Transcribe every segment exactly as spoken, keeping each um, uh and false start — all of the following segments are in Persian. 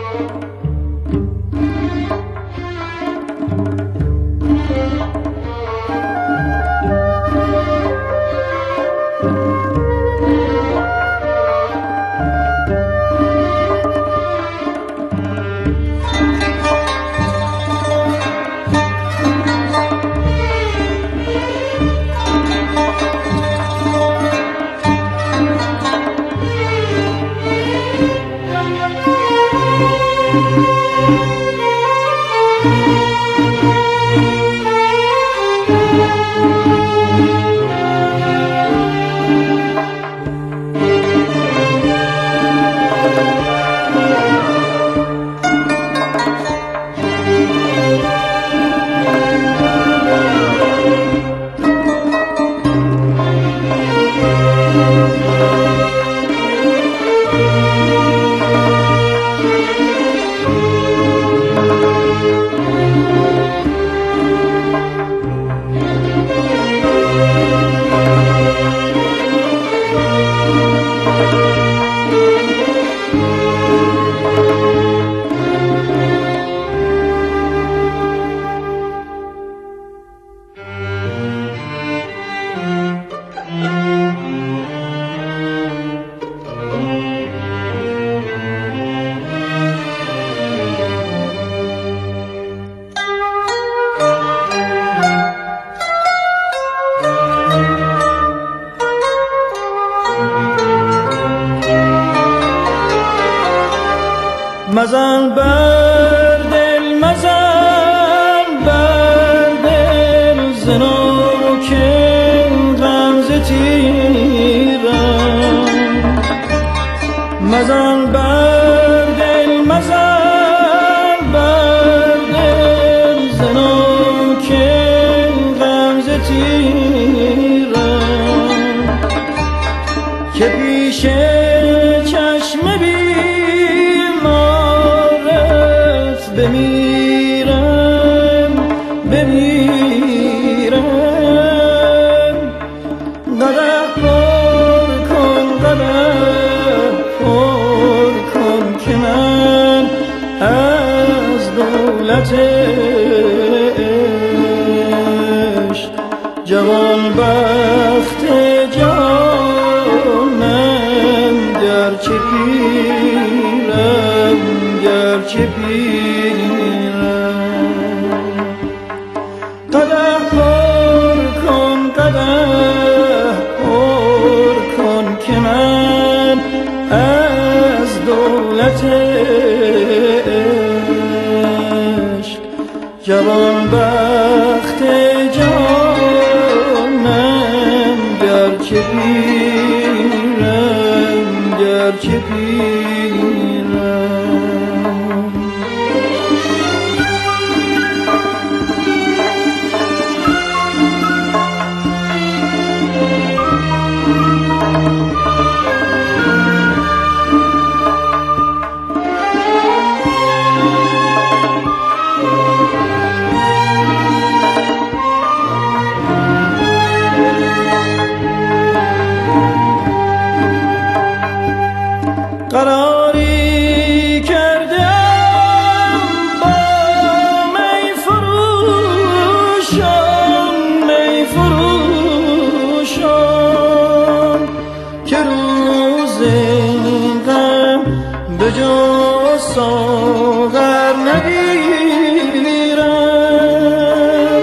مزن بر دل مزن بر دل زنو که غمزه تیرم مزن بر دل مزن بر دل زنو که غمزه تیرم که پیش چشم بی بمیرم بمیرم قدح پر کن قدح پر کن که من از دولتش جوان بخت جانم گرچه پیرم گرچه پیرم قدح پر کن قدح پر کن که من از دولتش جوان بخت جانم گرچه پیرم گرچه پیرم قراری کردم با می فروشان می فروشان که روز این غم به جز ساغر نگیرم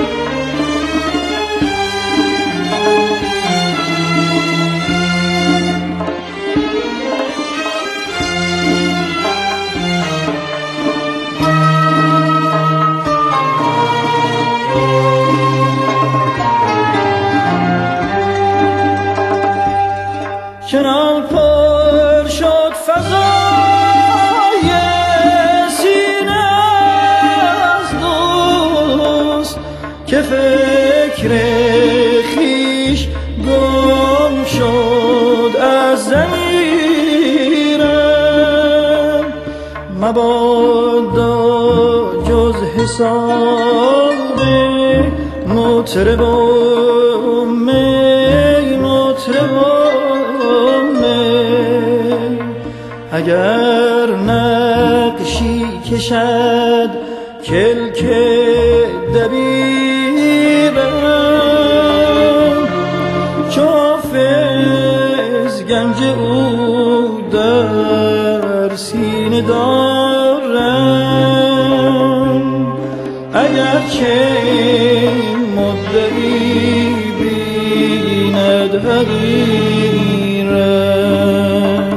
چنان پر شد فضای سینه از دوست که فکر خویش گم شد از ضمیرم مبادا جز حساب مطرب و می مطرب اگر نقشی کشد کلک دبیرم، چو حافظ گنج او در سینه دارم، اگر که مدعی بیند حقیرم.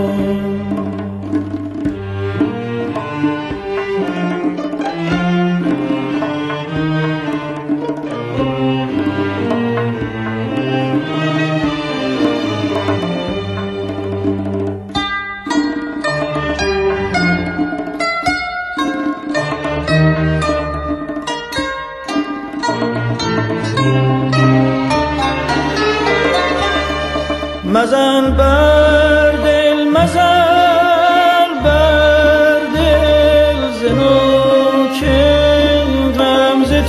مزن بر دل، مزن بر دل ز نوک غمزه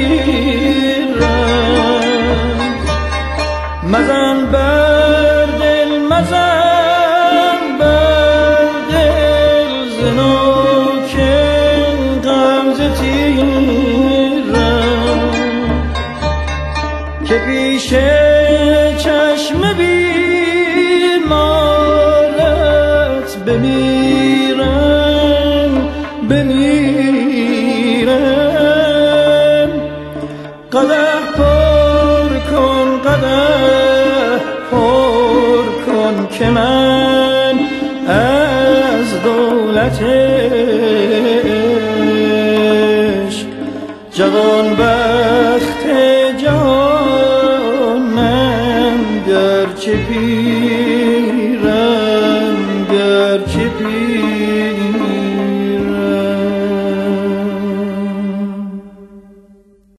تیرم، مزن بر دل، مزن بر دل ز نوک غمزه تیرم، که پیش چشم بیمارت بمیرم بمیرم. قدح پر کن، قدح پر کن که من از دولت عشق جوان بخت جهانم، گرچه پیرم گرچه پیرم.